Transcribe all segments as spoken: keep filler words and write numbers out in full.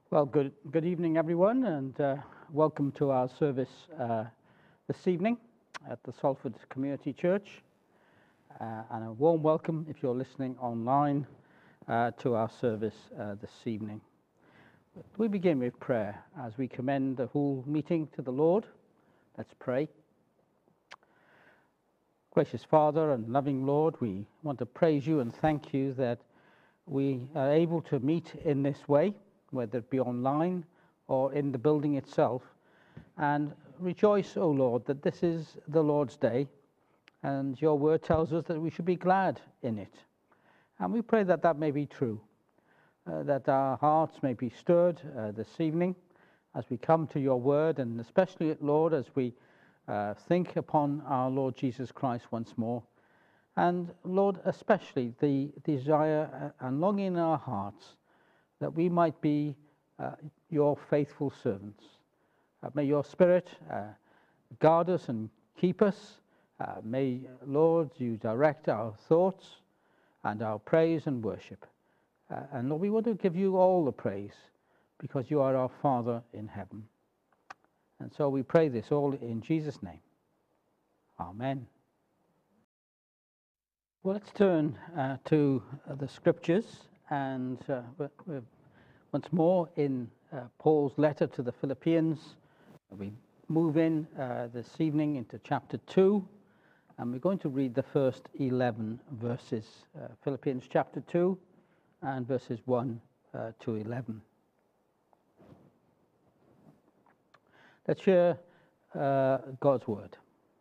Well, good good evening, everyone, and uh, welcome to our service uh, this evening at the Salford Community Church. Uh, and a warm welcome, if you're listening online, uh, to our service uh, this evening. We begin with prayer as we commend the whole meeting to the Lord. Let's pray. Gracious Father and loving Lord, we want to praise you and thank you that we are able to meet in this way, whether it be online or in the building itself, and rejoice, O Lord, that this is the Lord's day, and your word tells us that we should be glad in it. And we pray that that may be true, uh, that our hearts may be stirred uh, this evening as we come to your word, and especially, Lord, as we uh, think upon our Lord Jesus Christ once more. And Lord, especially the desire and longing in our hearts that we might be uh, your faithful servants. Uh, may your Spirit uh, guard us and keep us. Uh, may, Lord, you direct our thoughts and our praise and worship. Uh, and Lord, we want to give you all the praise because you are our Father in heaven. And so we pray this all in Jesus' name. Amen. Well, let's turn uh, to uh, the scriptures, and uh, we're, we're once more in uh, Paul's letter to the Philippians. We move in uh, this evening into chapter two, and we're going to read the first eleven verses. Uh, Philippians chapter two and verses one uh, to eleven. Let's hear uh, God's word.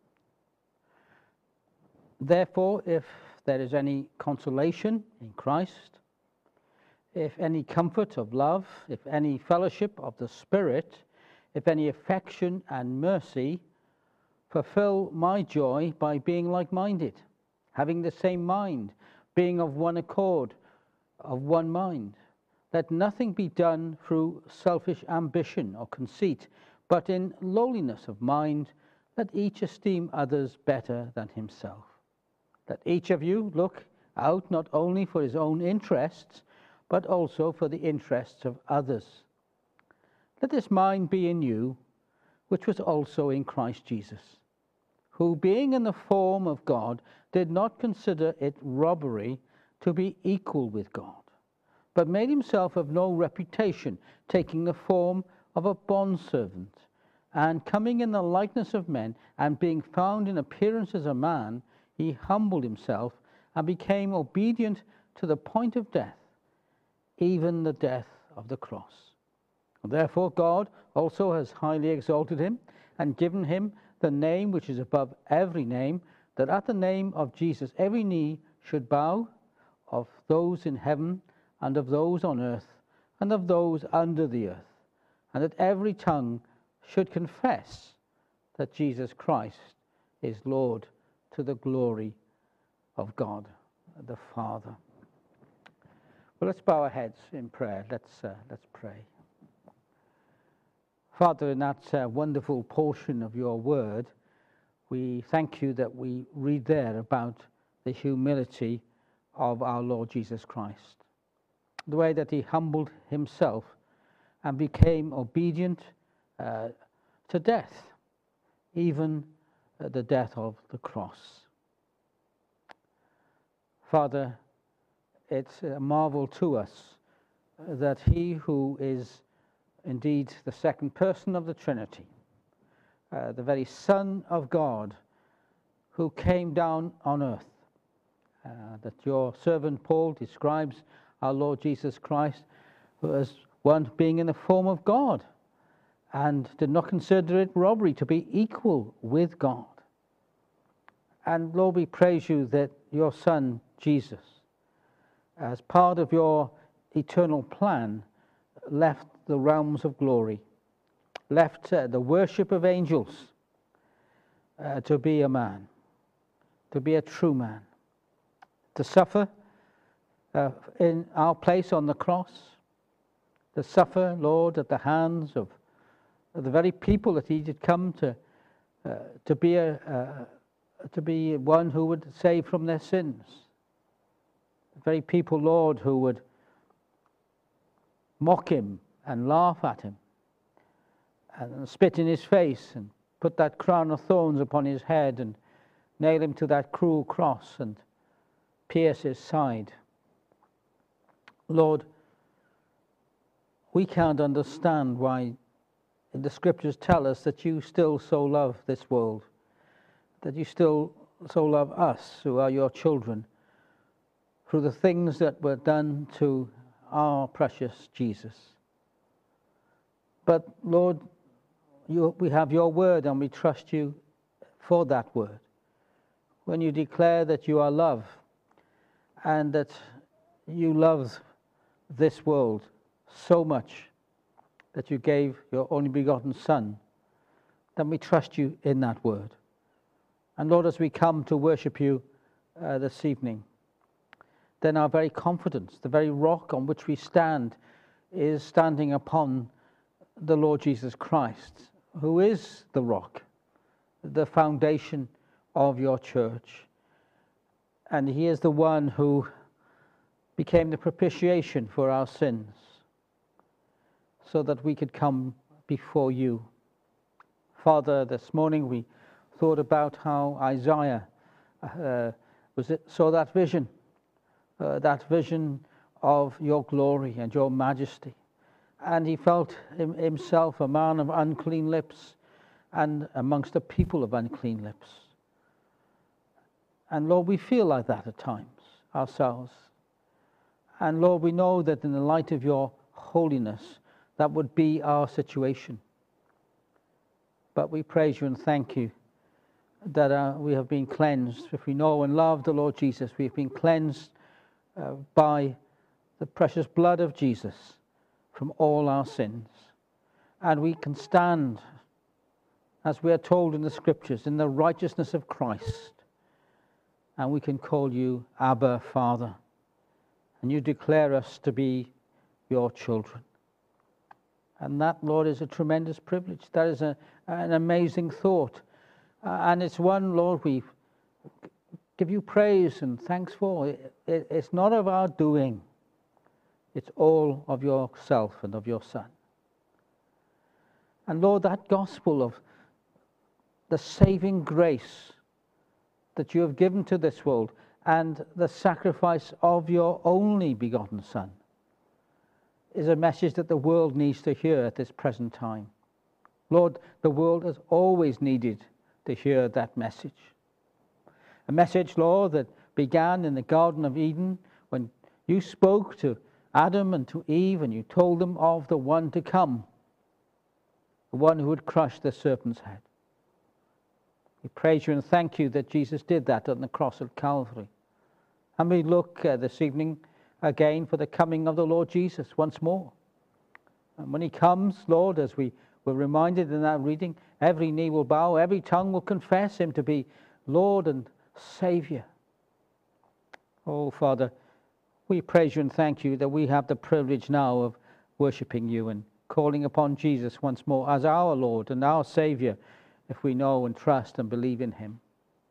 Therefore, if there is any consolation in Christ, if any comfort of love, if any fellowship of the Spirit, if any affection and mercy, fulfill my joy by being like-minded, having the same mind, being of one accord, of one mind. Let nothing be done through selfish ambition or conceit, but in lowliness of mind, let each esteem others better than himself. Let each of you look out not only for his own interests, but also for the interests of others. Let this mind be in you, which was also in Christ Jesus, who, being in the form of God, did not consider it robbery to be equal with God, but made himself of no reputation, taking the form of a bondservant, and coming in the likeness of men, and being found in appearance as a man, he humbled himself and became obedient to the point of death, even the death of the cross. Therefore God also has highly exalted him and given him the name which is above every name, that at the name of Jesus every knee should bow, of those in heaven and of those on earth and of those under the earth, and that every tongue should confess that Jesus Christ is Lord, to the glory of God the Father. Well, let's bow our heads in prayer. Let's uh, let's pray. Father, in that uh, wonderful portion of your word, we thank you that we read there about the humility of our Lord Jesus Christ, the way that he humbled himself and became obedient uh, to death, even uh, the death of the cross. Father, it's a marvel to us that he who is indeed the second person of the Trinity, uh, the very Son of God, who came down on earth, uh, that your servant Paul describes our Lord Jesus Christ as one being in the form of God, and did not consider it robbery to be equal with God. And Lord, we praise you that your Son, Jesus, as part of your eternal plan, left the realms of glory, left uh, the worship of angels uh, to be a man, to be a true man, to suffer uh, in our place on the cross, to suffer, Lord, at the hands of, of the very people that he did come to uh, to be a uh, to be one who would save from their sins. The very people, Lord, who would mock him and laugh at him and spit in his face and put that crown of thorns upon his head and nail him to that cruel cross and pierce his side. Lord, we can't understand why the scriptures tell us that you still so love this world, that you still so love us who are your children, through the things that were done to our precious Jesus. But Lord, you, we have your word and we trust you for that word. When you declare that you are love and that you love this world so much that you gave your only begotten Son, then we trust you in that word. And Lord, as we come to worship you uh, this evening, then our very confidence, the very rock on which we stand, is standing upon the Lord Jesus Christ, who is the rock, the foundation of your church. And he is the one who became the propitiation for our sins, so that we could come before you. Father, this morning we thought about how Isaiah uh, was it, saw that vision, uh, that vision of your glory and your majesty. And he felt him, himself a man of unclean lips and amongst a people of unclean lips. And Lord, we feel like that at times ourselves. And Lord, we know that in the light of your holiness, that would be our situation. But we praise you and thank you that uh, we have been cleansed. If we know and love the Lord Jesus, we have been cleansed uh, by the precious blood of Jesus from all our sins. And we can stand, as we are told in the scriptures, in the righteousness of Christ. And we can call you Abba, Father. And you declare us to be your children. And that, Lord, is a tremendous privilege. That is a, an amazing thought. Uh, and it's one, Lord, we give you praise and thanks for. It, it, it's not of our doing. It's all of yourself and of your Son. And Lord, that gospel of the saving grace that you have given to this world and the sacrifice of your only begotten Son is a message that the world needs to hear at this present time. Lord, the world has always needed to hear that message. A message, Lord, that began in the Garden of Eden when you spoke to Adam and to Eve and you told them of the one to come, the one who would crush the serpent's head. We praise you and thank you that Jesus did that on the cross of Calvary. And we look uh, this evening again for the coming of the Lord Jesus once more. And when he comes, Lord, as we were reminded in that reading, every knee will bow, every tongue will confess him to be Lord and Savior. Oh, Father, we praise you and thank you that we have the privilege now of worshiping you and calling upon Jesus once more as our Lord and our Savior, if we know and trust and believe in him.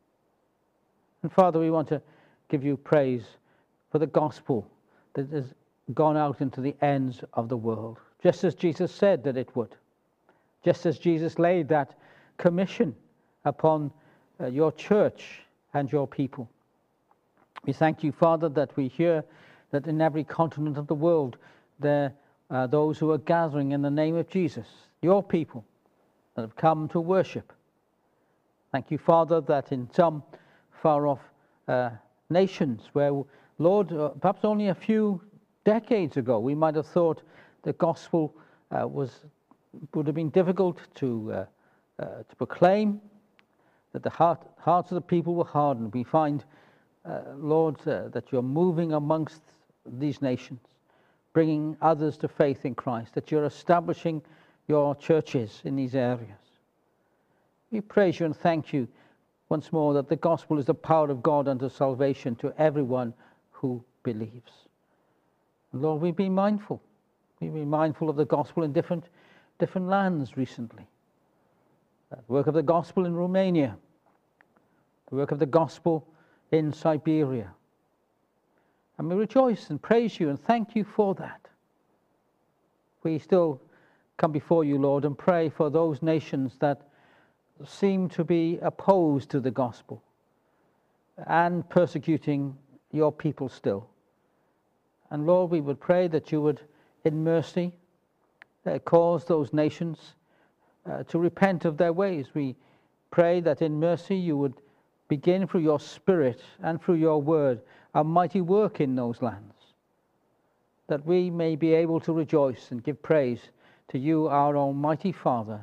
And Father, we want to give you praise for the gospel that has gone out into the ends of the world, just as Jesus said that it would, just as Jesus laid that commission upon uh, your church and your people. We thank you, Father, that we hear that in every continent of the world there are those who are gathering in the name of Jesus, your people that have come to worship. Thank you, Father, that in some far-off uh, nations where, Lord, uh, perhaps only a few decades ago, we might have thought the gospel uh, was would have been difficult to uh, uh, to proclaim, that the heart, hearts of the people were hardened. We find, uh, Lord, uh, that you're moving amongst these nations, bringing others to faith in Christ, that you're establishing your churches in these areas. We praise you and thank you once more that the gospel is the power of God unto salvation to everyone who believes. And Lord, we've been mindful. We've been mindful of the gospel in different, different lands recently. The work of the gospel in Romania, the work of the gospel in Siberia. And we rejoice and praise you and thank you for that. we still come before you, Lord, and pray for those nations that seem to be opposed to the gospel and persecuting your people still. And Lord, we would pray that you would, in mercy, uh, cause those nations uh, to repent of their ways. We pray that in mercy you would begin through your Spirit and through your word a mighty work in those lands, that we may be able to rejoice and give praise to you, our Almighty Father.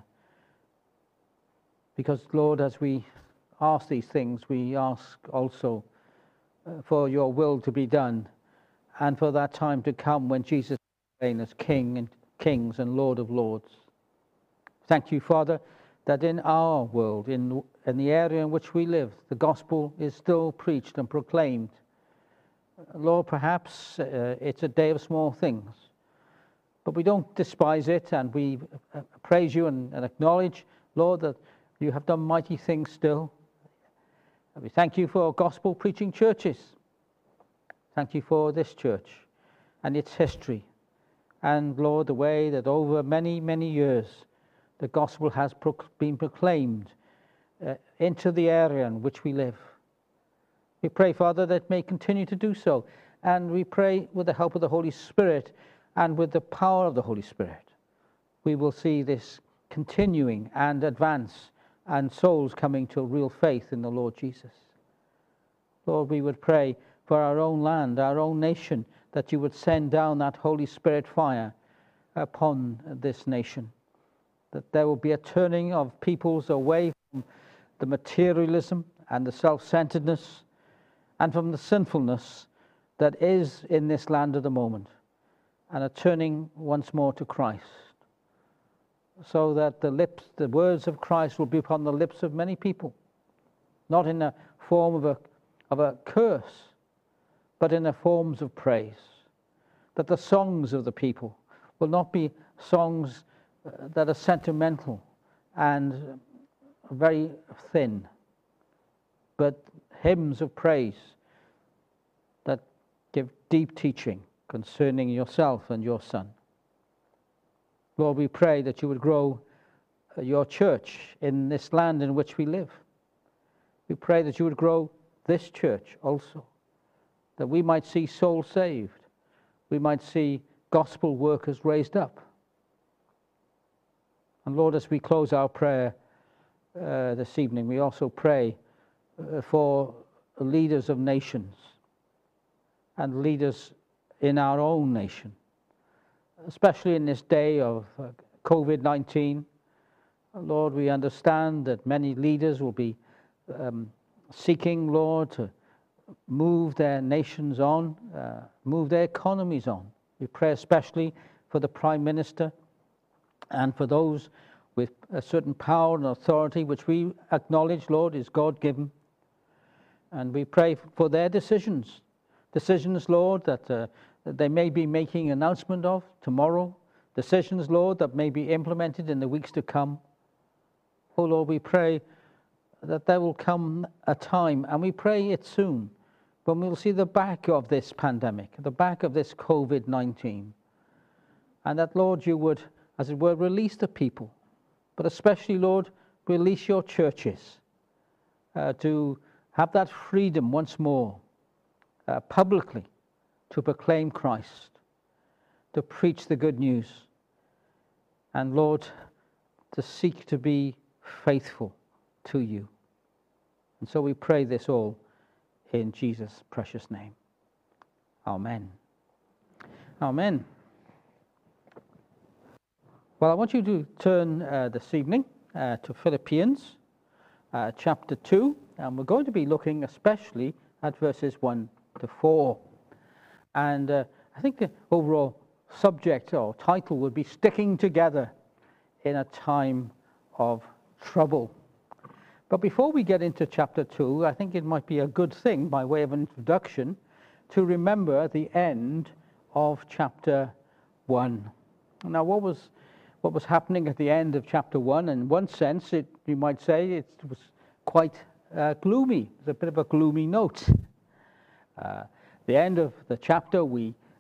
Because, Lord, as we ask these things, we ask also uh, for your will to be done, and for that time to come when Jesus will reign as King and Kings and Lord of Lords. Thank you, Father, that in our world, in, in the area in which we live, the gospel is still preached and proclaimed. Lord, perhaps uh, it's a day of small things, but we don't despise it, and we uh, praise you and, and acknowledge, Lord, that you have done mighty things still. And we thank you for gospel preaching churches. Thank you for this church and its history. And Lord, the way that over many, many years the gospel has pro- been proclaimed uh, into the area in which we live. We pray, Father, that it may continue to do so. And we pray with the help of the Holy Spirit and with the power of the Holy Spirit, we will see this continuing and advance, and souls coming to real faith in the Lord Jesus. Lord, we would pray for our own land, our own nation, that you would send down that Holy Spirit fire upon this nation, that there will be a turning of peoples away from the materialism and the self-centeredness and from the sinfulness that is in this land at the moment, and a turning once more to Christ, so that the lips, the words of Christ will be upon the lips of many people, not in the form of a, of a curse, but in the forms of praise. That the songs of the people will not be songs that are sentimental and very thin, but hymns of praise that give deep teaching concerning yourself and your Son. Lord, we pray that you would grow your church in this land in which we live. We pray that you would grow this church also, that we might see souls saved, we might see gospel workers raised up. And Lord, as we close our prayer uh, this evening, we also pray uh, for leaders of nations and leaders in our own nation, especially in this day of uh, covid nineteen. Lord, we understand that many leaders will be um, seeking, Lord, to move their nations on, uh, move their economies on. We pray especially for the Prime Minister and for those with a certain power and authority, which we acknowledge, Lord, is God-given. And we pray for their decisions. Decisions, Lord, that, uh, that they may be making an announcement of tomorrow. Decisions, Lord, that may be implemented in the weeks to come. Oh, Lord, we pray that there will come a time, and we pray it soon, when we'll see the back of this pandemic, the back of this covid nineteen. And that, Lord, you would, as it were, release the people, but especially, Lord, release your churches uh, to have that freedom once more, uh, publicly, to proclaim Christ, to preach the good news, and, Lord, to seek to be faithful to you. And so we pray this all in Jesus' precious name. Amen. Amen. Well, I want you to turn uh, this evening uh, to Philippians uh, chapter two, and we're going to be looking especially at verses one to four. And uh, I think the overall subject or title would be Sticking Together in a Time of Trouble. But before we get into chapter two, I think it might be a good thing, by way of an introduction, to remember the end of chapter one. Now, what was what was happening at the end of chapter one? In one sense, it, you might say it was quite uh, gloomy. It's a bit of a gloomy note. Uh, the end of the chapter, we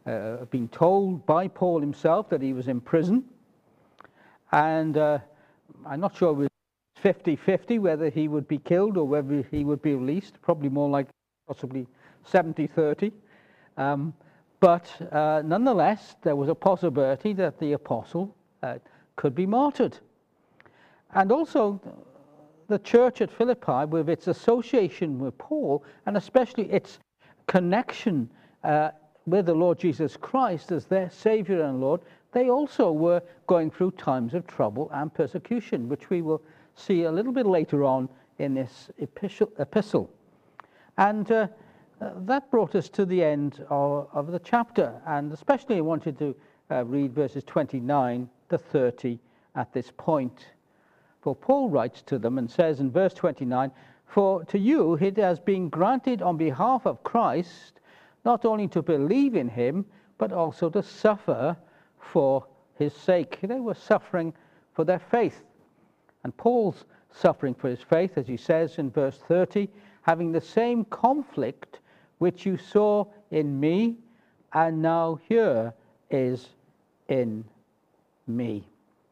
uh, been told by Paul himself that he was in prison. And uh, I'm not sure it was fifty fifty whether he would be killed or whether he would be released. Probably more like possibly seventy thirty. Um, but uh, nonetheless, there was a possibility that the apostle uh, could be martyred. And also, the church at Philippi, with its association with Paul, and especially its connection uh, with the Lord Jesus Christ as their Savior and Lord, they also were going through times of trouble and persecution, which we will see a little bit later on in this epistle. And uh, uh, that brought us to the end of, of the chapter, and especially I wanted to uh, read verses twenty-nine to thirty at this point. For Paul writes to them and says in verse twenty-nine, "For to you it has been granted on behalf of Christ not only to believe in him, but also to suffer for his sake." They were suffering for their faith. And Paul's suffering for his faith, as he says in verse thirty, "having the same conflict which you saw in me, and now here is in me."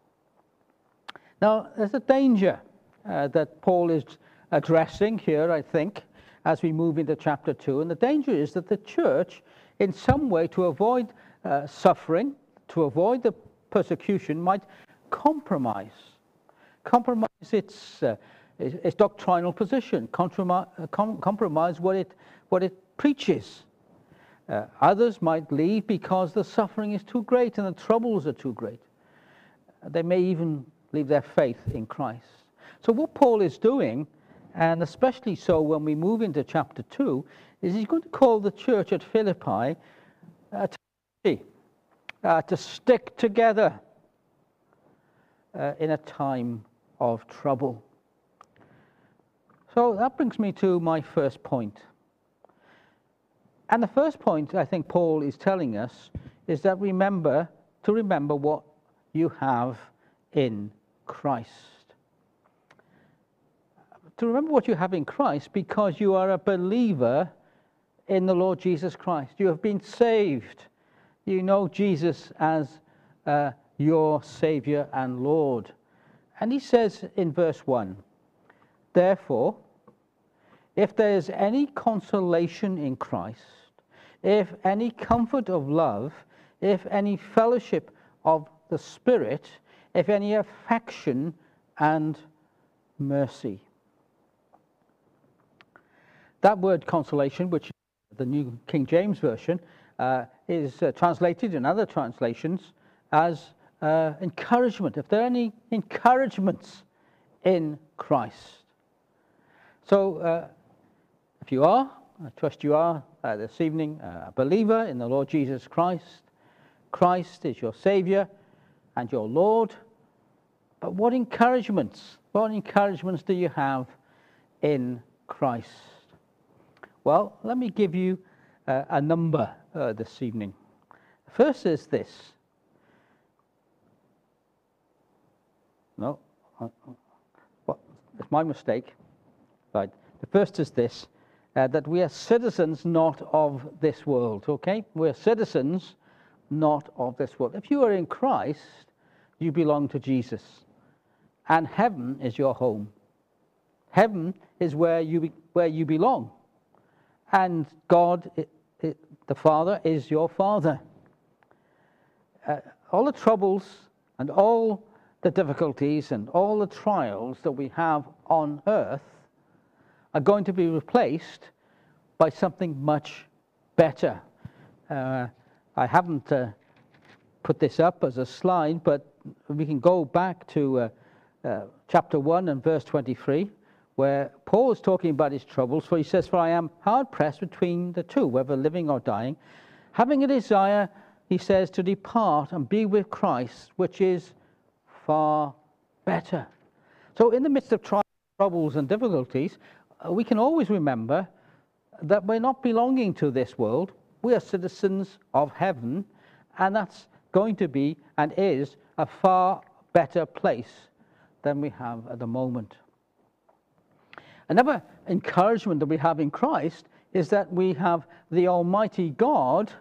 Now, there's a danger uh, that Paul is addressing here, I think, as we move into chapter two. And the danger is that the church, in some way, to avoid uh, suffering, to avoid the persecution, might compromise. Compromise its, uh, its, its doctrinal position, compromise, uh, com compromise what it, what it preaches. Uh, others might leave because the suffering is too great and the troubles are too great. They may even leave their faith in Christ. So what Paul is doing, and especially so when we move into chapter two, is he's going to call the church at Philippi uh, to, uh, to stick together uh, in a time of trouble. So that brings me to my first point. And the first point I think Paul is telling us is that remember, to remember what you have in Christ. To remember what you have in Christ because you are a believer in the Lord Jesus Christ. You have been saved. You know Jesus as uh, your Savior and Lord. And he says in verse one, "Therefore, if there is any consolation in Christ, if any comfort of love, if any fellowship of the Spirit, if any affection and mercy." That word consolation, which is the New King James Version, uh, is uh, translated in other translations as uh, encouragement. If there are any encouragements in Christ. So, uh, if you are, I trust you are uh, this evening, uh, a believer in the Lord Jesus Christ. Christ is your Savior and your Lord. But what encouragements, what encouragements do you have in Christ? Well, let me give you uh, a number uh, this evening. First is this. No, uh, well, it's my mistake. Right. The first is this. Uh, that we are citizens not of this world, okay? We're citizens not of this world. If you are in Christ, you belong to Jesus. And heaven is your home. Heaven is where you, be, where you belong. And God, it, it, the Father, is your Father. Uh, all the troubles and all the difficulties and all the trials that we have on earth are going to be replaced by something much better. Uh, I haven't uh, put this up as a slide, but we can go back to uh, uh, chapter one and verse twenty-three, where Paul is talking about his troubles, for he says, "For I am hard pressed between the two, whether living or dying, having a desire," he says, "to depart and be with Christ, which is far better." So in the midst of trials, troubles and difficulties, we can always remember that we're not belonging to this world. We are citizens of heaven, and that's going to be and is a far better place than we have at the moment. Another encouragement that we have in Christ is that we have the Almighty God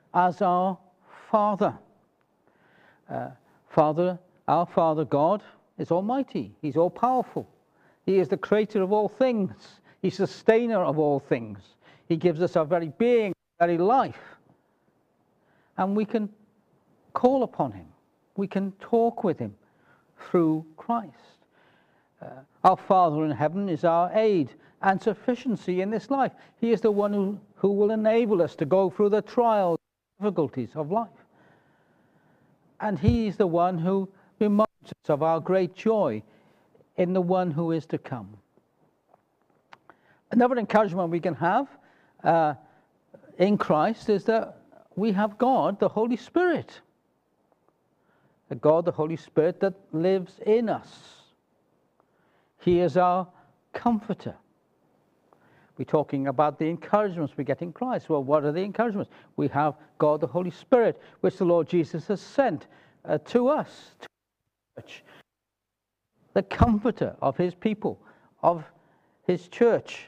as our Father. Uh, Father, our Father God is almighty. He's all-powerful. He is the creator of all things. He's the sustainer of all things. He gives us our very being, our very life. And we can call upon him. We can talk with him through Christ. Uh, our Father in heaven is our aid and sufficiency in this life. He is the one who, who will enable us to go through the trials and difficulties of life. And he is the one who reminds us of our great joy in the one who is to come. Another encouragement we can have uh, in Christ is that we have God, the Holy Spirit. The God, the Holy Spirit that lives in us. He is our comforter. We're talking about the encouragements we get in Christ. Well, what are the encouragements? We have God, the Holy Spirit, which the Lord Jesus has sent uh, to us, to the church. The comforter of his people, of his church.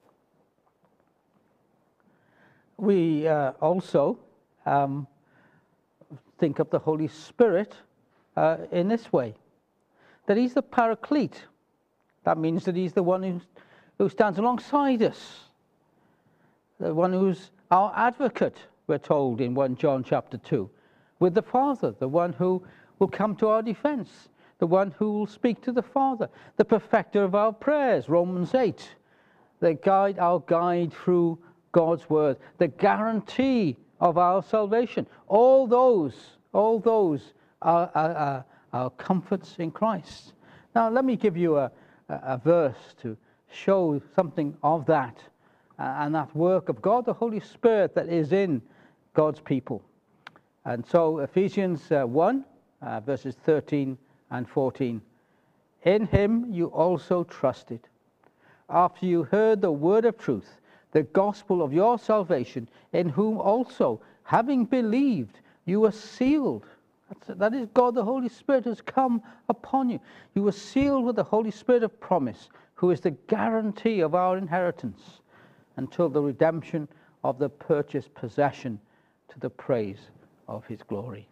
We uh, also um, think of the Holy Spirit uh, in this way, that he's the paraclete. That means that he's the one who, who stands alongside us, the one who's our advocate, we're told in First John chapter two, with the Father, the one who will come to our defense, the one who will speak to the Father, the perfecter of our prayers, Romans eight, the guide, our guide through God's word, the guarantee of our salvation. All those, all those are, are, are our comforts in Christ. Now, let me give you a, a, a verse to show something of that, uh, and that work of God, the Holy Spirit that is in God's people. And so, Ephesians uh, one, uh, verses thirteen and fourteen. In him you also trusted, after you heard the word of truth, the gospel of your salvation, in whom also, having believed, you were sealed. That's, that is God, the Holy Spirit has come upon you. You were sealed with the Holy Spirit of promise, who is the guarantee of our inheritance until the redemption of the purchased possession, to the praise of his glory.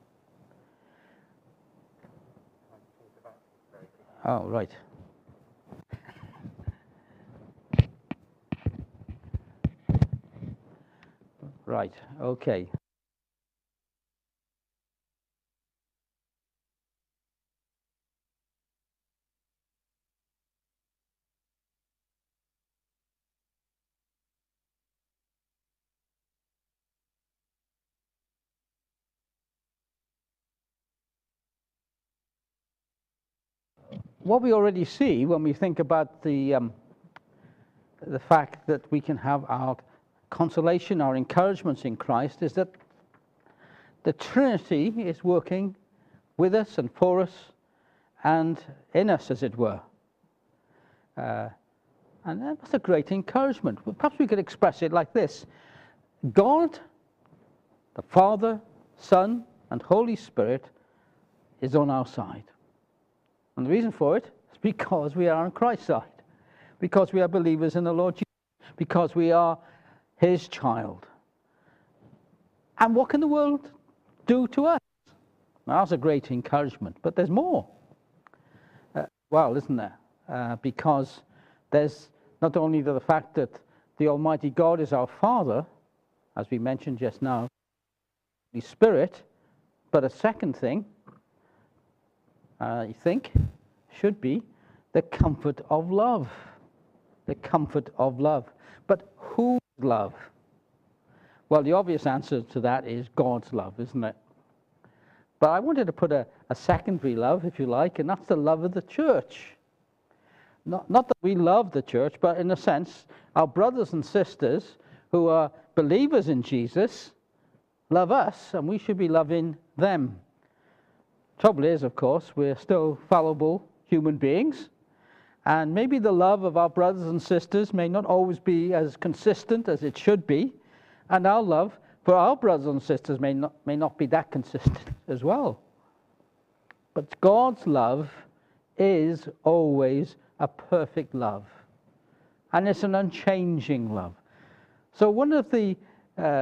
Oh, right. Right, okay. What we already see when we think about the um, the fact that we can have our consolation, our encouragements in Christ, is that the Trinity is working with us and for us and in us, as it were. Uh, and that's a great encouragement. Perhaps we could express it like this. God, the Father, Son, and Holy Spirit is on our side. And the reason for it is because we are on Christ's side. Because we are believers in the Lord Jesus. Because we are his child. And what can the world do to us? Now, that's a great encouragement. But there's more. Uh, well, isn't there? Uh, because there's not only the fact that the Almighty God is our Father, as we mentioned just now, the Spirit, but a second thing, I think, should be the comfort of love. The comfort of love. But whose love? Well, the obvious answer to that is God's love, isn't it? But I wanted to put a, a secondary love, if you like, and that's the love of the church. Not, not that we love the church, but in a sense, our brothers and sisters who are believers in Jesus love us, and we should be loving them. Trouble is, of course, we're still fallible human beings, and maybe the love of our brothers and sisters may not always be as consistent as it should be, and our love for our brothers and sisters may not, may not be that consistent as well. But God's love is always a perfect love, and it's an unchanging love. So one of the uh,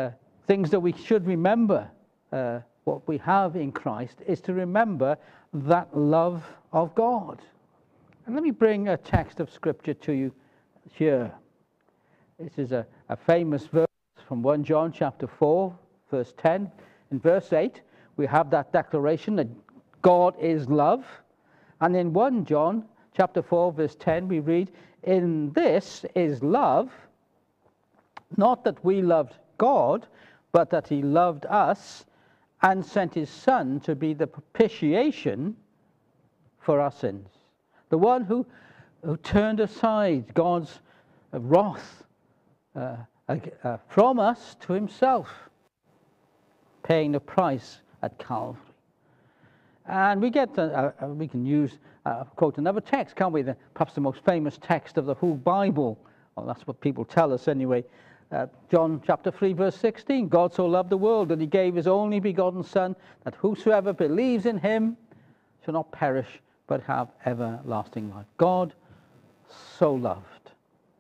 things that we should remember, uh, what we have in Christ, is to remember that love of God. And let me bring a text of Scripture to you here. This is a, a famous verse from First John chapter four, verse ten. In verse eight, we have that declaration that God is love. And in First John chapter four, verse ten, we read, "In this is love, not that we loved God, but that he loved us and sent his Son to be the propitiation for our sins." The one who, who turned aside God's wrath uh, uh, from us to himself, paying the price at Calvary. And we get, uh, uh, we can use, uh, quote another text, can't we? The, perhaps the most famous text of the whole Bible. Well, that's what people tell us anyway. Uh, John chapter three, verse sixteen. "God so loved the world that he gave his only begotten Son, that whosoever believes in him shall not perish, but have everlasting life." God so loved.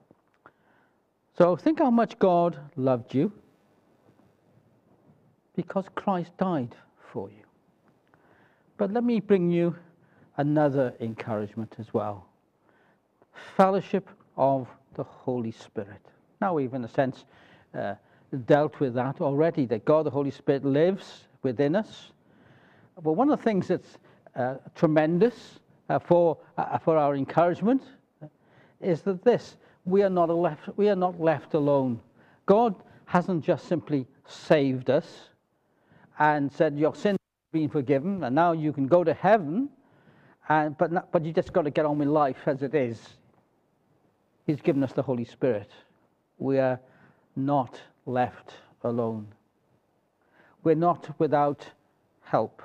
So think how much God loved you, because Christ died for you. But let me bring you another encouragement as well. Fellowship of the Holy Spirit. Now we've, in a sense, uh, dealt with that already, that God, the Holy Spirit, lives within us. But one of the things that's uh, tremendous uh, for, uh, for our encouragement is that this, we are not left, we are not left alone. God hasn't just simply saved us and said, "Your sins have been forgiven, and now you can go to heaven, and, but, not, but you just got to get on with life as it is." He's given us the Holy Spirit. We are not left alone. We're not without help.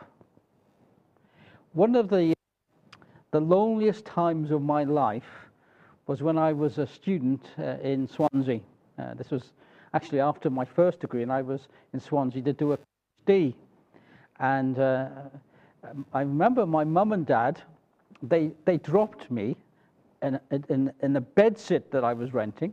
One of the, the loneliest times of my life was when I was a student uh, in Swansea. Uh, this was actually after my first degree, and I was in Swansea to do a PhD. And uh, I remember my mum and dad, they, they dropped me in, in, in the bedsit that I was renting.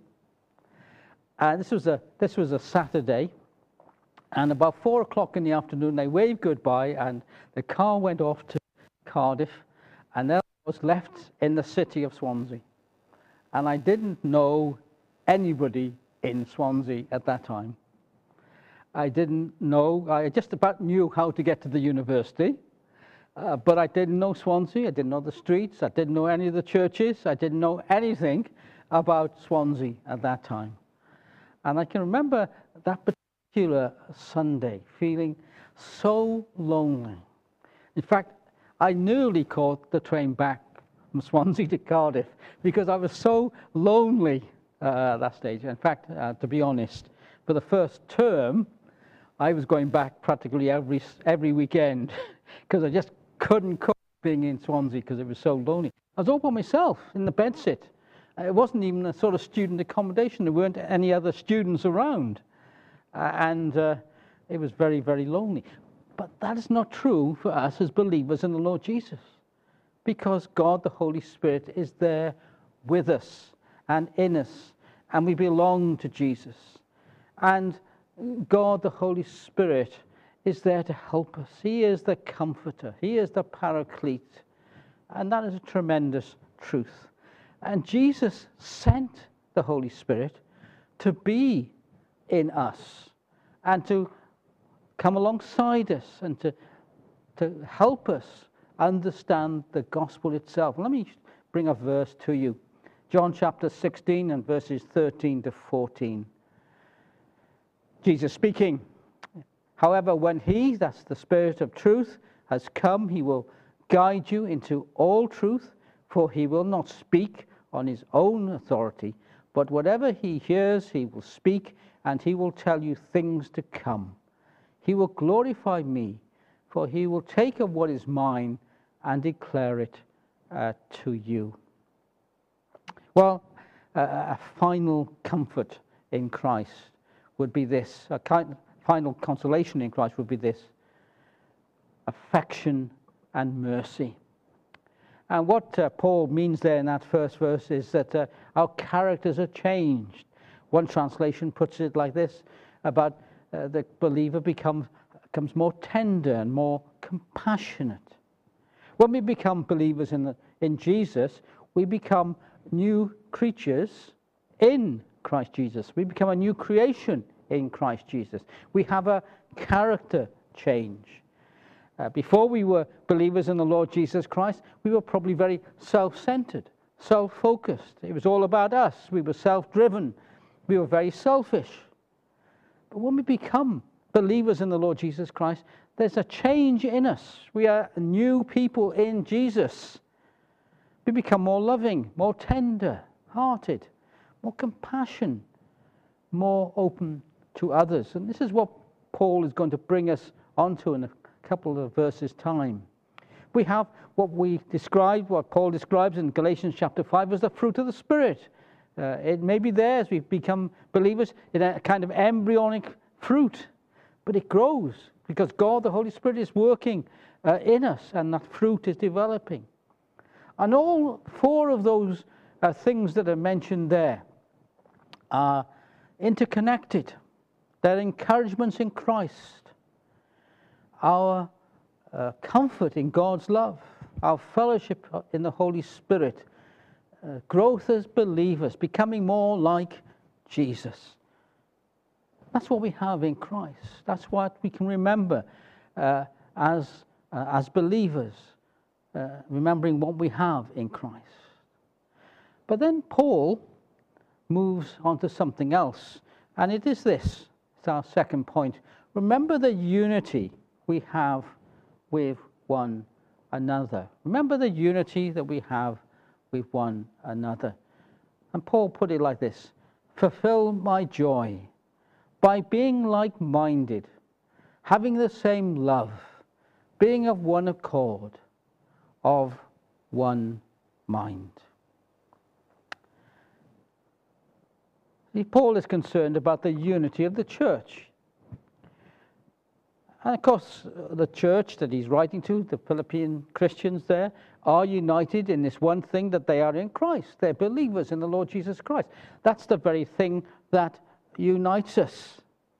And this was a this was a Saturday, and about four o'clock in the afternoon, they waved goodbye, and the car went off to Cardiff, and then I was left in the city of Swansea, and I didn't know anybody in Swansea at that time. I didn't know. I just about knew how to get to the university, uh, but I didn't know Swansea. I didn't know the streets. I didn't know any of the churches. I didn't know anything about Swansea at that time. And I can remember that particular Sunday feeling so lonely. In fact, I nearly caught the train back from Swansea to Cardiff because I was so lonely uh, at that stage. In fact, uh, to be honest, for the first term, I was going back practically every every weekend because I just couldn't cope being in Swansea because it was so lonely. I was all by myself in the bedsit. It wasn't even a sort of student accommodation. There weren't any other students around. Uh, and uh, it was very, very lonely. But that is not true for us as believers in the Lord Jesus, because God, the Holy Spirit, is there with us and in us, and we belong to Jesus. And God, the Holy Spirit, is there to help us. He is the comforter. He is the paraclete. And that is a tremendous truth. And Jesus sent the Holy Spirit to be in us and to come alongside us and to, to help us understand the gospel itself. Let me bring a verse to you. John chapter sixteen and verses thirteen to fourteen. Jesus speaking, "However, when he," that's the Spirit of truth, "has come, he will guide you into all truth, for he will not speak on his own authority, but whatever he hears he will speak, and he will tell you things to come. He will glorify me, for he will take of what is mine and declare it uh, to you." Well, uh, a final comfort in Christ would be this, a kind, final consolation in Christ would be this: affection and mercy. And what uh, Paul means there in that first verse is that uh, our characters are changed. One translation puts it like this, about uh, the believer becomes, becomes more tender and more compassionate. When we become believers in, the, in Jesus, we become new creatures in Christ Jesus. We become a new creation in Christ Jesus. We have a character change. Uh, before we were believers in the Lord Jesus Christ, we were probably very self-centered, self-focused. It was all about us. We were self-driven. We were very selfish. But when we become believers in the Lord Jesus Christ, there's a change in us. We are new people in Jesus. We become more loving, more tender-hearted, more compassion, more open to others. And this is what Paul is going to bring us onto in a couple of verses' time. We have what we described, what Paul describes in Galatians chapter five as the fruit of the Spirit. Uh, it may be there as we become believers in a kind of embryonic fruit, but it grows because God, the Holy Spirit, is working uh, in us, and that fruit is developing. And all four of those uh, things that are mentioned there are interconnected. They're encouragements in Christ, our uh, comfort in God's love, our fellowship in the Holy Spirit, uh, growth as believers, becoming more like Jesus. That's what we have in Christ. That's what we can remember uh, as, uh, as believers, uh, remembering what we have in Christ. But then Paul moves on to something else, and it is this. It's our second point. Remember the unity we have with one another. Remember the unity that we have with one another. And Paul put it like this: fulfill my joy by being like-minded, having the same love, being of one accord, of one mind. See, Paul is concerned about the unity of the church. And of course, the church that he's writing to, the Philippian Christians there, are united in this one thing, that they are in Christ. They're believers in the Lord Jesus Christ. That's the very thing that unites us.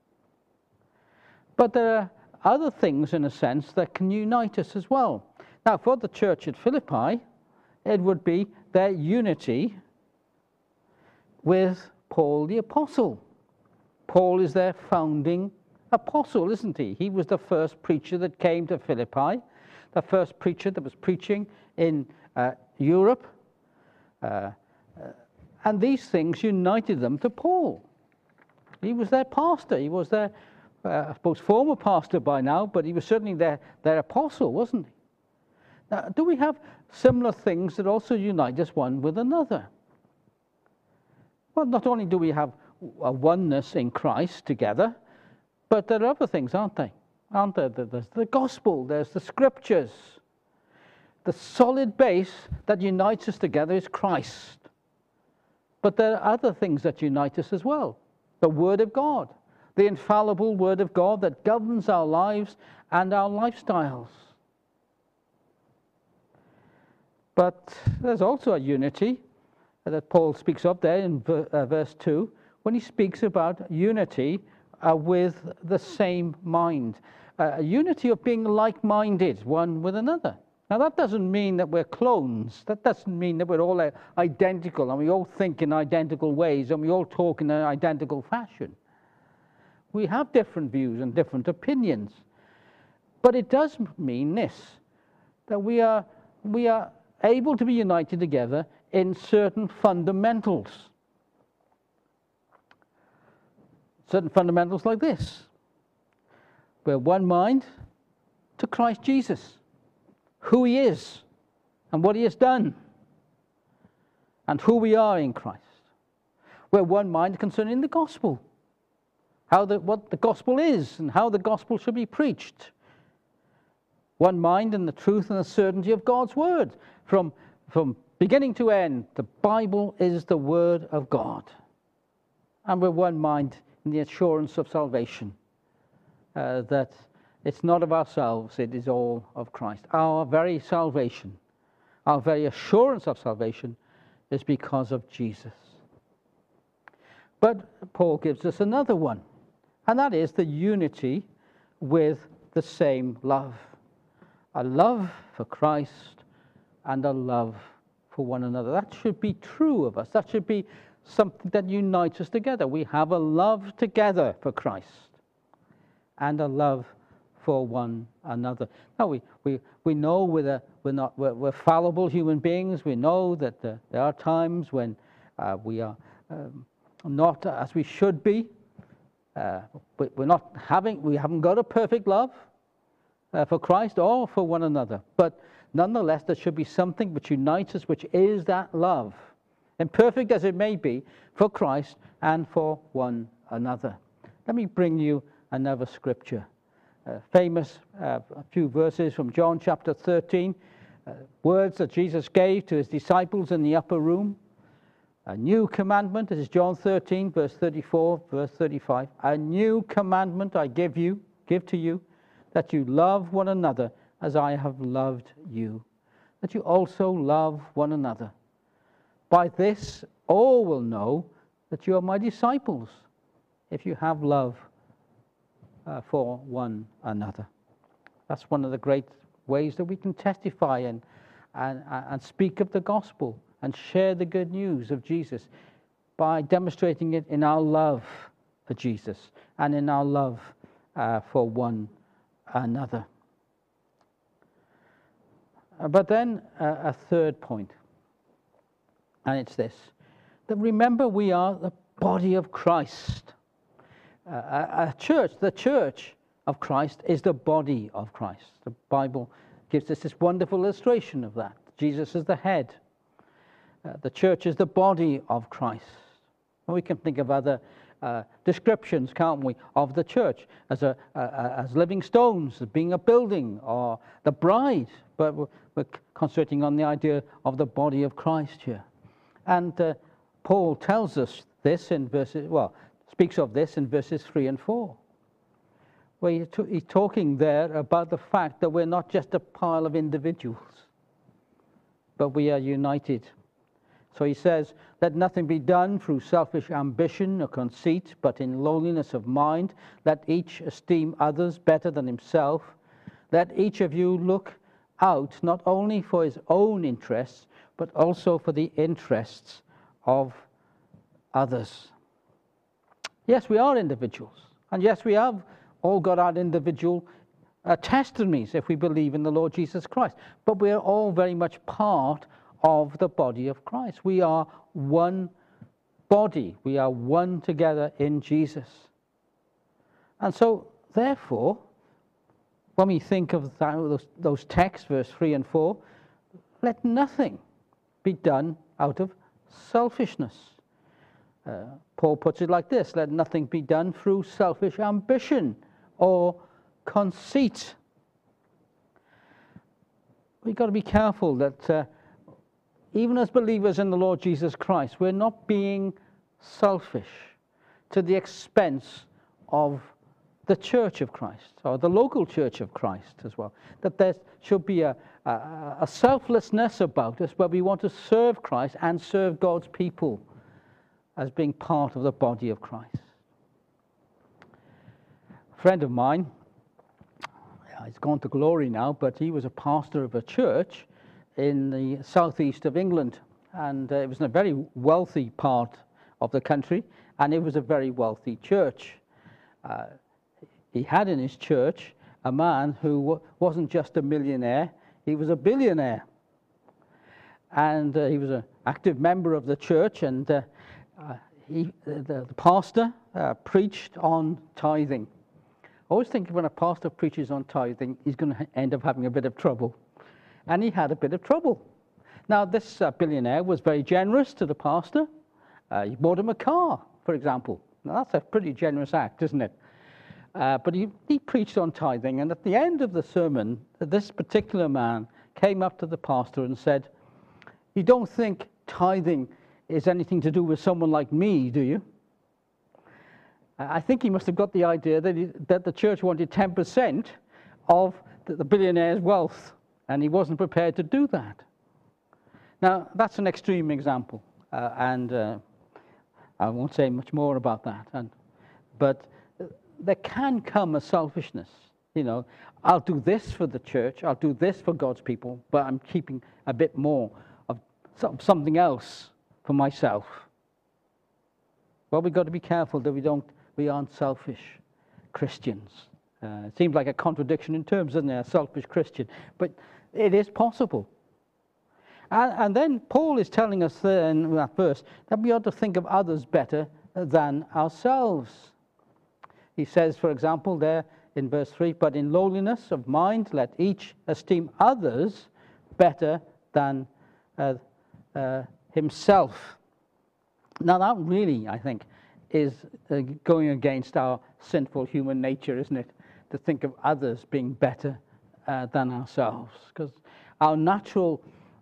But there are other things, in a sense, that can unite us as well. Now, for the church at Philippi, it would be their unity with Paul the Apostle. Paul is their founding apostle, isn't he? He was the first preacher that came to Philippi, the first preacher that was preaching in uh, Europe. Uh, uh, and these things united them to Paul. He was their pastor. He was their, uh, I suppose, former pastor by now, but he was certainly their, their apostle, wasn't he? Now, do we have similar things that also unite us one with another? Well, not only do we have a oneness in Christ together, but there are other things, aren't they? Aren't there? There's the gospel, there's the scriptures. The solid base that unites us together is Christ. But there are other things that unite us as well. The Word of God, the infallible Word of God that governs our lives and our lifestyles. But there's also a unity that Paul speaks of there in verse two, when he speaks about unity uh, with the same mind. Uh, a unity of being like-minded one with another. Now that doesn't mean that we're clones. That doesn't mean that we're all uh, identical and we all think in identical ways and we all talk in an identical fashion. We have different views and different opinions. But it does mean this, that we are, we are able to be united together in certain fundamentals. Certain fundamentals like this. We're one mind to Christ Jesus, who he is and what he has done, and who we are in Christ. We're one mind concerning the gospel, how the, what the gospel is and how the gospel should be preached. One mind in the truth and the certainty of God's word. From, from beginning to end, the Bible is the word of God. And we're one mind in the assurance of salvation, uh, that it's not of ourselves, it is all of Christ. Our very salvation, our very assurance of salvation is because of Jesus. But Paul gives us another one, And that is the unity with the same love. A love for Christ and a love for one another. That should be true of us. That should be something that unites us together. We have a love together for Christ and a love for one another. Now, we, we, we know we're, the, we're, not, we're, we're fallible human beings. We know that the, there are times when uh, we are um, not as we should be. Uh, we're not having, we haven't got a perfect love uh, for Christ or for one another. But nonetheless, there should be something which unites us, which is that love, imperfect as it may be, for Christ and for one another. Let me bring you another scripture. Uh, famous, uh, a few verses from John chapter thirteen, uh, words that Jesus gave to his disciples in the upper room. A new commandment, this is John thirteen, verse thirty-four, verse thirty-five. A new commandment I give you, give to you, that you love one another as I have loved you, that you also love one another. By this all will know that you are my disciples, if you have love uh, for one another. That's one of the great ways that we can testify and, and, and speak of the gospel and share the good news of Jesus, by demonstrating it in our love for Jesus and in our love uh, for one another. Uh, but then uh, a third point, and it's this, that remember we are the body of Christ. Uh, a, a church, the church of Christ is the body of Christ. The Bible gives us this wonderful illustration of that. Jesus is the head. Uh, the church is the body of Christ. And we can think of other uh, descriptions, can't we, of the church as a uh, as living stones, as being a building, or the bride. But we're, we're concentrating on the idea of the body of Christ here. And uh, Paul tells us this in verses, well, speaks of this in verses three and four, where he's talking there about the fact that we're not just a pile of individuals, but we are united. So he says, let nothing be done through selfish ambition or conceit, but in lowliness of mind, let each esteem others better than himself. Let each of you look out not only for his own interests, but also for the interests of others. Yes, we are individuals. And yes, we have all got our individual uh, testimonies if we believe in the Lord Jesus Christ. But we are all very much part of the body of Christ. We are one body. We are one together in Jesus. And so, therefore, when we think of that, those, those texts, verse three and four, let nothing be done out of selfishness. Uh, Paul puts it like this, let nothing be done through selfish ambition or conceit. We've got to be careful that uh, even as believers in the Lord Jesus Christ, we're not being selfish to the expense of the church of Christ, or the local church of Christ as well. That there should be a, a, a selflessness about us where we want to serve Christ and serve God's people as being part of the body of Christ. A friend of mine, he's gone to glory now, but he was a pastor of a church in the southeast of England, and uh, it was in a very wealthy part of the country, and it was a very wealthy church. Uh, he had in his church a man who w- wasn't just a millionaire, he was a billionaire. And uh, he was an active member of the church, and uh, uh, he, the, the pastor uh, preached on tithing. I always think when a pastor preaches on tithing, he's going to end up having a bit of trouble. And he had a bit of trouble. Now, this uh, billionaire was very generous to the pastor. Uh, he bought him a car, for example. Now, that's a pretty generous act, isn't it? Uh, but he, he preached on tithing, and at the end of the sermon, this particular man came up to the pastor and said, you don't think tithing is anything to do with someone like me, do you? I think he must have got the idea that, he, that the church wanted ten percent of the, the billionaire's wealth, and he wasn't prepared to do that. Now, that's an extreme example, uh, and uh, I won't say much more about that. And, but there can come a selfishness. You know, I'll do this for the church, I'll do this for God's people, but I'm keeping a bit more of something else for myself. Well, we've got to be careful that we don't, we aren't selfish Christians. Uh, it seems like a contradiction in terms, doesn't it? A selfish Christian, but it is possible. And, and then Paul is telling us there in that verse that we ought to think of others better than ourselves. He says, for example, there in verse three, but in lowliness of mind let each esteem others better than uh, uh, himself. Now that really, I think, is uh, going against our sinful human nature, isn't it? To think of others being better uh, than ourselves. Because our natural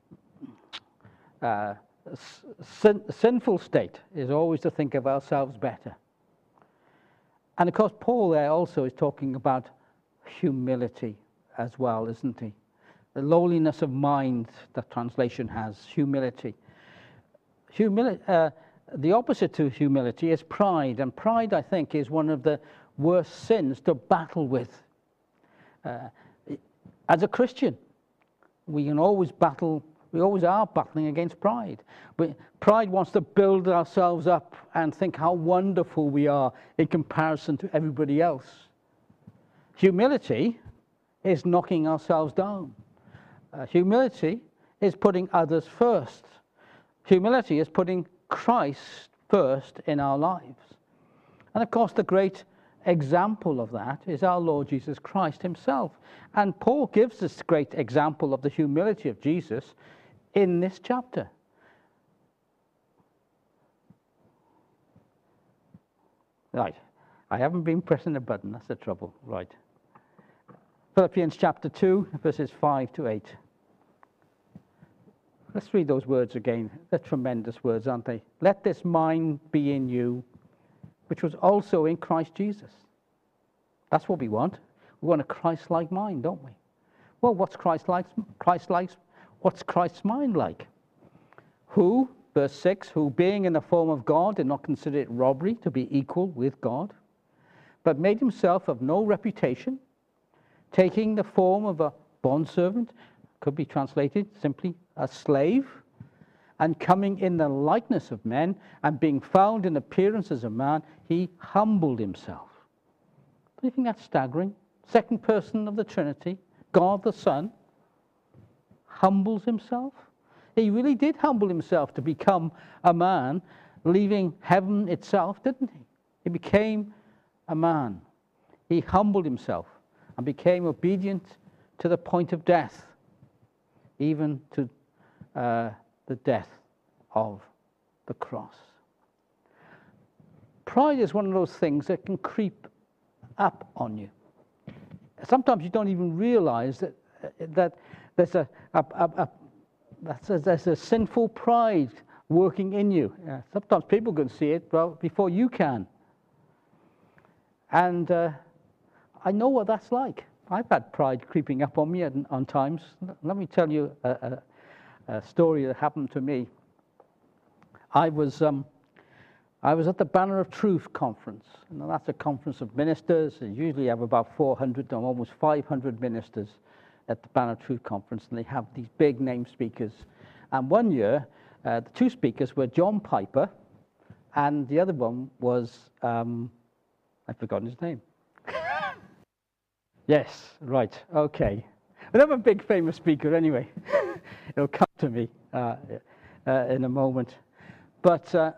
uh, sin- sinful state is always to think of ourselves better. And of course, Paul there also is talking about humility as well, isn't he? The lowliness of mind, that translation has, humility. Humility. Uh, The opposite to humility is pride, and pride, I think, is one of the worst sins to battle with. Uh, as a Christian, we can always battle, we always are battling against pride. We, pride wants to build ourselves up and think how wonderful we are in comparison to everybody else. Humility is knocking ourselves down. Uh, humility is putting others first. Humility is putting Christ first in our lives. And of course, the great example of that is our Lord Jesus Christ himself. And Paul gives this great example of the humility of Jesus in this chapter. Right. I haven't been pressing the button. That's the trouble. Right. Philippians chapter two, verses five to eight. Let's read those words again. They're tremendous words, aren't they? Let this mind be in you, which was also in Christ Jesus. That's what we want. We want a Christ-like mind, don't we? Well, what's Christ-like? Christ-like? What's Christ's mind like? Who, verse six, who being in the form of God did not consider it robbery to be equal with God, but made himself of no reputation, taking the form of a bondservant, could be translated simply a slave, and coming in the likeness of men, and being found in appearance as a man, he humbled himself. Do you think that's staggering? Second person of the Trinity, God the Son, humbles himself. He really did humble himself to become a man, leaving heaven itself, didn't he? He became a man. He humbled himself and became obedient to the point of death, even to uh, the death of the cross. Pride is one of those things that can creep up on you. Sometimes you don't even realize that that there's a, a, a, a that's a, there's a sinful pride working in you. Uh, sometimes people can see it well before you can. And uh, I know what that's like. I've had pride creeping up on me on, on times. Let me tell you a, a, a story that happened to me. I was um, I was at the Banner of Truth conference. Now that's a conference of ministers. They usually have about four hundred or almost five hundred ministers at the Banner of Truth conference, and they have these big name speakers. And one year, uh, the two speakers were John Piper, and the other one was um, I've forgotten his name. Yes, right, okay. Another big famous speaker anyway. It'll come to me uh, uh, in a moment. But uh,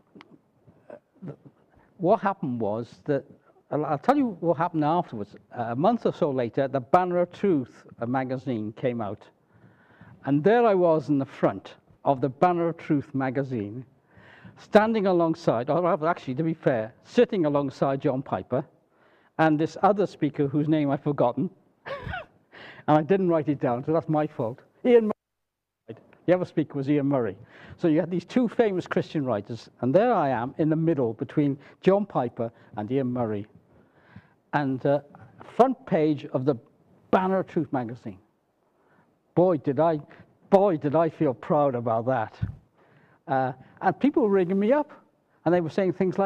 what happened was that, I'll tell you what happened afterwards. A month or so later, the Banner of Truth magazine came out. And there I was in the front of the Banner of Truth magazine, standing alongside, or actually, to be fair, sitting alongside John Piper, and this other speaker whose name I've forgotten, and I didn't write it down, so that's my fault. Ian Murray. The other speaker was Ian Murray. So you had these two famous Christian writers, and there I am in the middle between John Piper and Ian Murray. And uh, front page of the Banner of Truth magazine. Boy, did I, boy, did I feel proud about that. Uh, and people were ringing me up, and they were saying things like,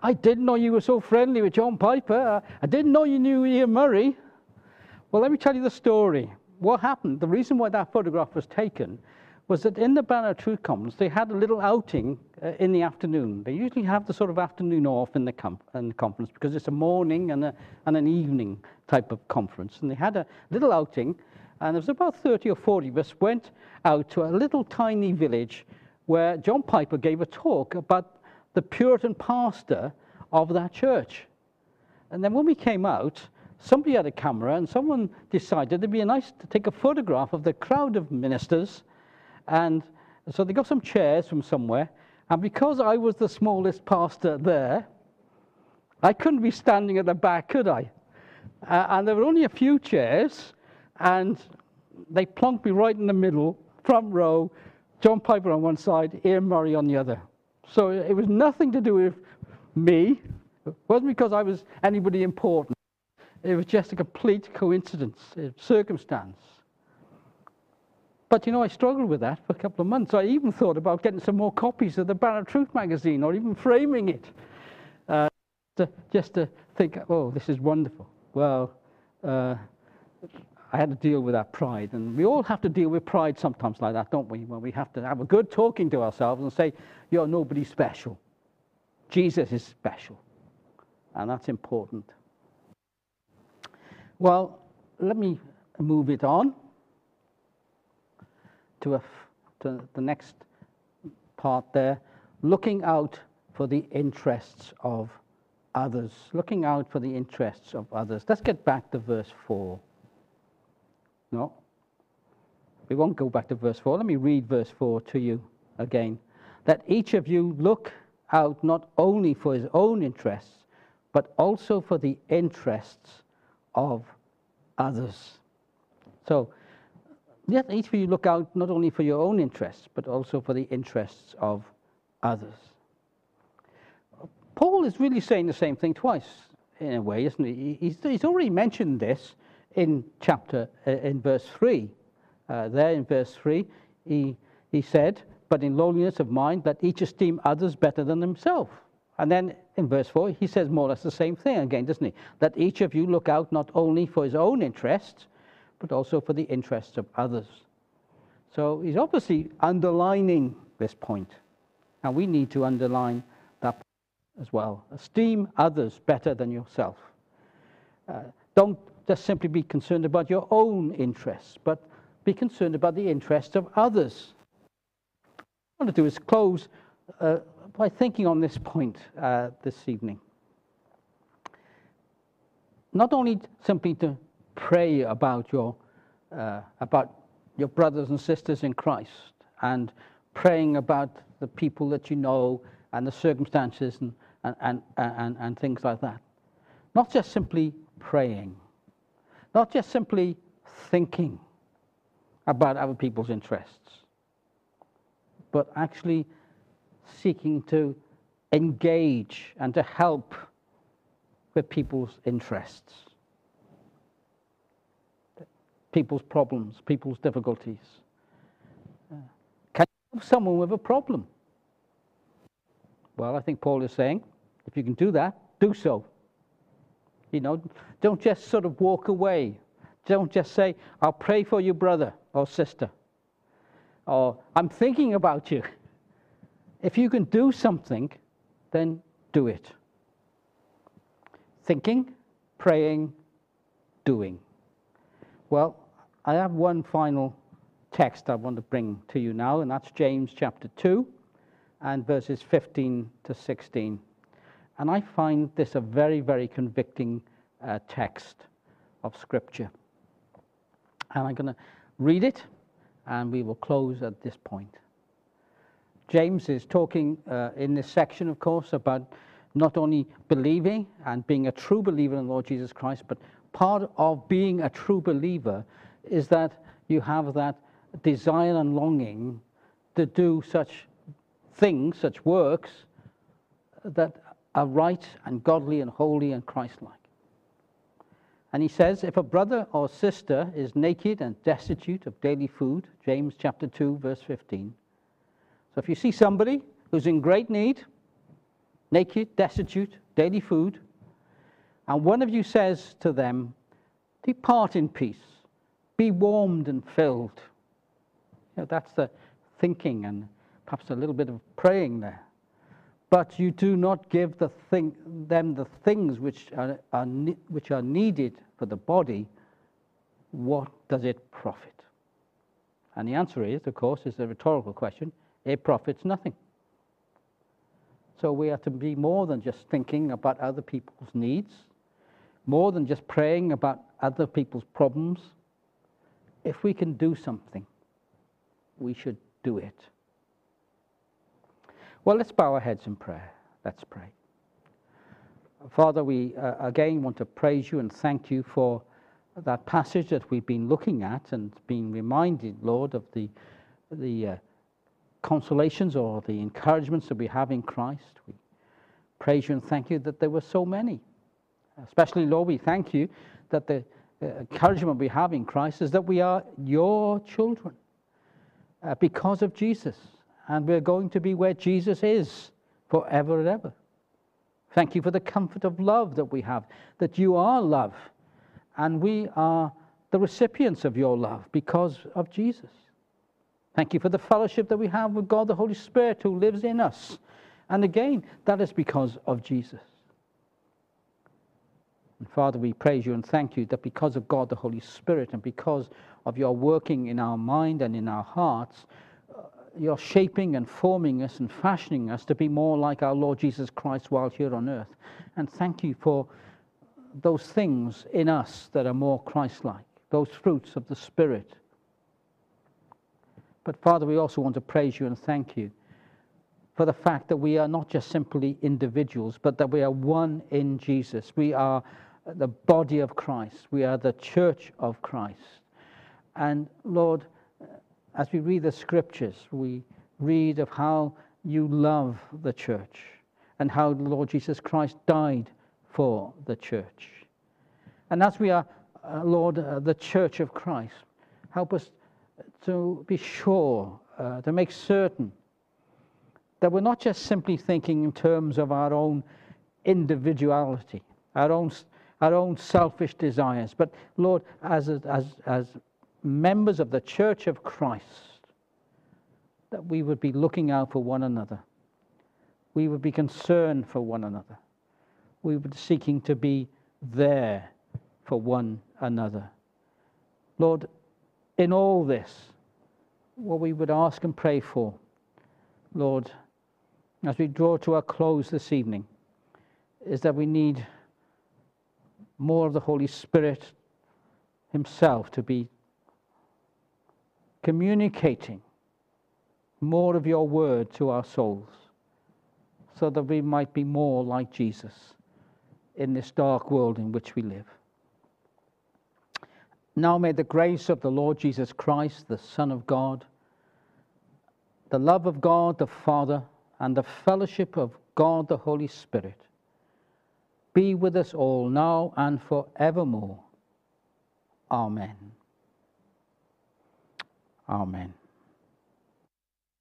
I didn't know you were so friendly with John Piper. I didn't know you knew Ian Murray. Well, let me tell you the story. What happened, the reason why that photograph was taken was that in the Banner of Truth Conference, they had a little outing uh, in the afternoon. They usually have the sort of afternoon off in the, com- in the conference because it's a morning and, a, and an evening type of conference. And they had a little outing, and there was about thirty or forty of us went out to a little tiny village where John Piper gave a talk about the Puritan pastor of that church. And then when we came out, somebody had a camera, and someone decided it'd be nice to take a photograph of the crowd of ministers. And so they got some chairs from somewhere, and because I was the smallest pastor there, I couldn't be standing at the back, could I? Uh, and there were only a few chairs, and they plonked me right in the middle, front row, John Piper on one side, Ian Murray on the other. So it was nothing to do with me. It wasn't because I was anybody important. It was just a complete coincidence, a circumstance. But, you know, I struggled with that for a couple of months. I even thought about getting some more copies of the Banner of Truth magazine, or even framing it, uh, to, just to think, oh, this is wonderful. Well, uh, I had to deal with that pride. And we all have to deal with pride sometimes like that, don't we? When we have to have a good talking to ourselves and say, you're nobody special. Jesus is special. And that's important. Well, let me move it on to, a, to the next part there. Looking out for the interests of others. Looking out for the interests of others. Let's get back to verse four. No, we won't go back to verse four. Let me read verse four to you again. That each of you look out not only for his own interests, but also for the interests of others. So, let each of you look out not only for your own interests, but also for the interests of others. Paul is really saying the same thing twice, in a way, isn't he? He's, he's already mentioned this in chapter, uh, in verse three. Uh, there in verse three, he, he said, but in lowliness of mind, let each esteem others better than himself. And then in verse four, he says more or less the same thing again, doesn't he? Let each of you look out not only for his own interests, but also for the interests of others. So he's obviously underlining this point. And we need to underline that as well. Esteem others better than yourself. Uh, don't just simply be concerned about your own interests, but be concerned about the interests of others. What I want to do is close uh, by thinking on this point uh, this evening. Not only simply to pray about your uh, about your brothers and sisters in Christ, and praying about the people that you know and the circumstances and and and, and, and things like that. Not just simply praying, not just simply thinking about other people's interests, but actually seeking to engage and to help with people's interests, people's problems, people's difficulties. Uh, can you help someone with a problem? Well, I think Paul is saying, if you can do that, do so. You know, don't just sort of walk away. Don't just say, I'll pray for you, brother or sister. Or, I'm thinking about you. If you can do something, then do it. Thinking, praying, doing. Well, I have one final text I want to bring to you now, and that's James chapter two and verses fifteen to sixteen. And I find this a very, very convicting uh, text of Scripture. And I'm going to read it, and we will close at this point. James is talking uh, in this section, of course, about not only believing and being a true believer in the Lord Jesus Christ, but part of being a true believer is that you have that desire and longing to do such things, such works, that are right and godly and holy and Christ-like. And he says, if a brother or sister is naked and destitute of daily food, James chapter two, verse fifteen. So if you see somebody who's in great need, naked, destitute, daily food, and one of you says to them, depart in peace, be warmed and filled. You know, that's the thinking and perhaps a little bit of praying there. But you do not give the thing, them the things which are, are, which are needed for the body. What does it profit? And the answer is, of course, is a rhetorical question. It profits nothing. So we have to be more than just thinking about other people's needs, more than just praying about other people's problems. If we can do something, we should do it. Well, let's bow our heads in prayer. Let's pray. Father, we uh, again want to praise you and thank you for that passage that we've been looking at and being reminded, Lord, of the, the uh, consolations or the encouragements that we have in Christ. We praise you and thank you that there were so many. Especially, Lord, we thank you that the uh, encouragement we have in Christ is that we are your children uh, because of Jesus. And we're going to be where Jesus is forever and ever. Thank you for the comfort of love that we have, that you are love. And we are the recipients of your love because of Jesus. Thank you for the fellowship that we have with God the Holy Spirit who lives in us. And again, that is because of Jesus. And Father, we praise you and thank you that because of God the Holy Spirit and because of your working in our mind and in our hearts, uh, you're shaping and forming us and fashioning us to be more like our Lord Jesus Christ while here on earth. And thank you for those things in us that are more Christ-like, those fruits of the Spirit. But Father, we also want to praise you and thank you for the fact that we are not just simply individuals, but that we are one in Jesus. We are the body of Christ. We are the church of Christ. And Lord, as we read the scriptures, we read of how you love the church and how the Lord Jesus Christ died for the church. And as we are, uh, Lord, uh, the church of Christ, help us to be sure, uh, to make certain that we're not just simply thinking in terms of our own individuality, our own, our own selfish desires, but Lord, as, as, as members of the church of Christ, that we would be looking out for one another. We would be concerned for one another. We would be seeking to be there for one another. Lord, in all this, what we would ask and pray for, Lord, as we draw to a close this evening, is that we need more of the Holy Spirit himself to be communicating more of your word to our souls, so that we might be more like Jesus in this dark world in which we live. Now may the grace of the Lord Jesus Christ, the Son of God, the love of God the Father, and the fellowship of God the Holy Spirit be with us all now and forevermore. Amen. Amen.